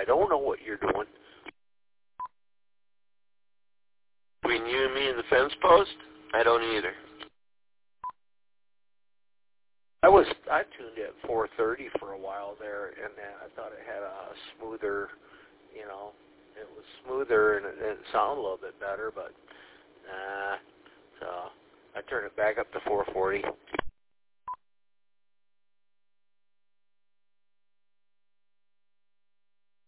don't know what you're doing. Between you and me and the fence post, I don't either. I tuned it at 430 for a while there, and then I thought it had a smoother, it was smoother and it sounded a little bit better, but so I turned it back up to 440.